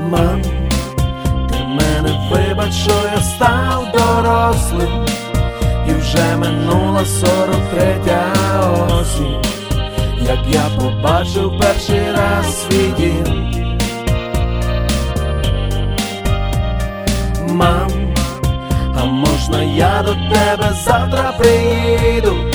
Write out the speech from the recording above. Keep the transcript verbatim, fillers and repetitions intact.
Мам, ти мене вибач, що я став дорослим, і вже минула сорок третя осінь, як я побачив перший раз свій дім. Мам, а можна я до тебе завтра приїду?